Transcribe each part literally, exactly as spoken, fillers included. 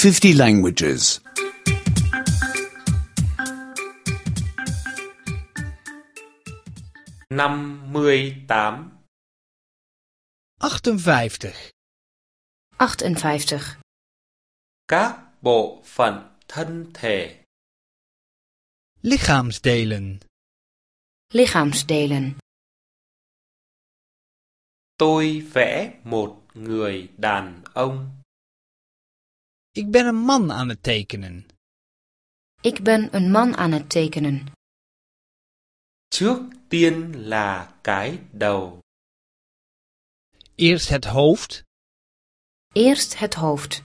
fifty languages. năm mươi tám. achtenvijftig. achtenvijftig. Các bộ phận thân thể. Lichaamsdelen. Lichaamsdelen. Tôi vẽ một người đàn ông. Ik ben een man aan het tekenen. Ik ben een man aan het tekenen. Trước tiên là cái đầu. Eerst het hoofd. Eerst het hoofd.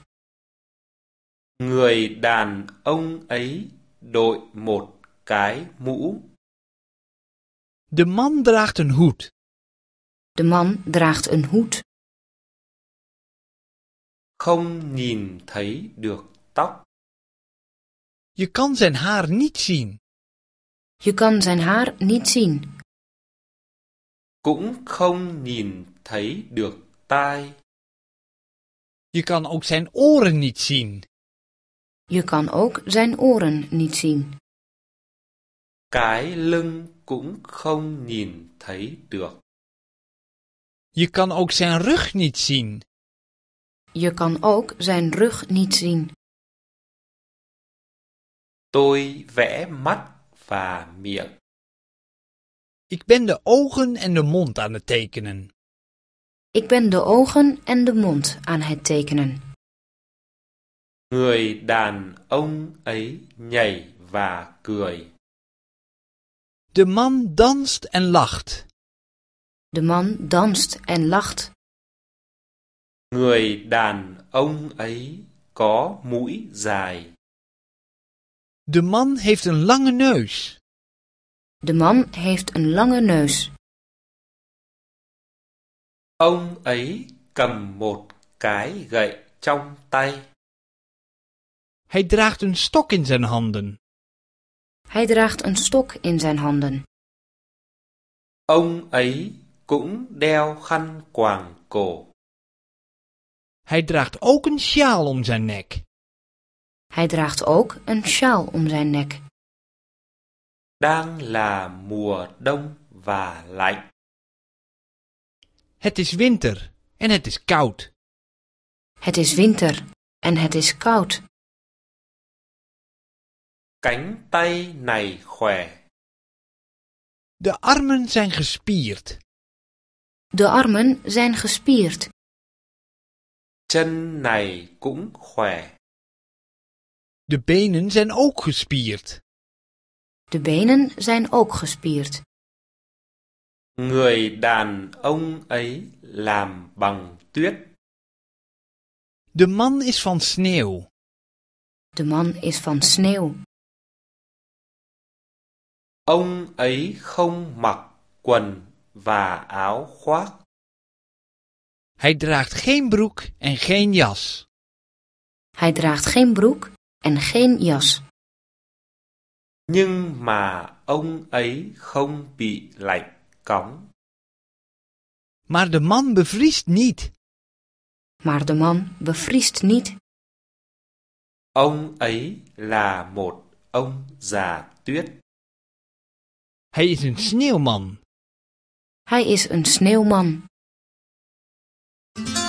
Người đàn ông ấy đội một cái mũ. De man draagt een hoed. De man draagt een hoed. Không nhìn thấy được tóc. Je kan zijn haar niet zien. Je kan zijn haar niet zien. Cũng không nhìn thấy được tai. Je kan ook zijn oren niet zien. Je kan ook zijn oren niet zien. Cái lưng cũng không nhìn thấy được. Je kan ook zijn rug niet zien. Je kan ook zijn rug niet zien. Tôi vẽ mắt và miệng. Ik ben de ogen en de mond aan het tekenen. Ik ben de ogen en de mond aan het tekenen. Người đàn ông ấy nhảy và cười. De man danst en lacht. De man danst en lacht. Người đàn ông ấy có mũi dài. De man heeft een lange neus. De man heeft een lange neus. Ông ấy cầm một cái gậy trong tay. Hij draagt een stok in zijn handen. Hij draagt een stok in zijn handen. Ông ấy cũng đeo khăn quàng cổ. Hij draagt ook een sjaal om zijn nek. Hij draagt ook een sjaal om zijn nek. Đang là mùa đông và lạnh. Het is winter en het is koud. Het is winter en het is koud. Cánh tay này khỏe. De armen zijn gespierd. De armen zijn gespierd. Chân này cũng khỏe. De benen zijn ook gespierd. De benen zijn ook gespierd. Người đàn ông ấy làm bằng tuyết. De man is van sneeuw. De man is van sneeuw. Ông ấy không mặc quần và áo khoác. Hij draagt geen broek en geen jas. Hij draagt geen broek en geen jas. Nhưng mà ông ấy không bị lạnh cóng. Maar de man bevriest niet. Maar de man bevriest niet. Ông ấy là một ông già tuyết. Hij is een sneeuwman. Hij is een sneeuwman.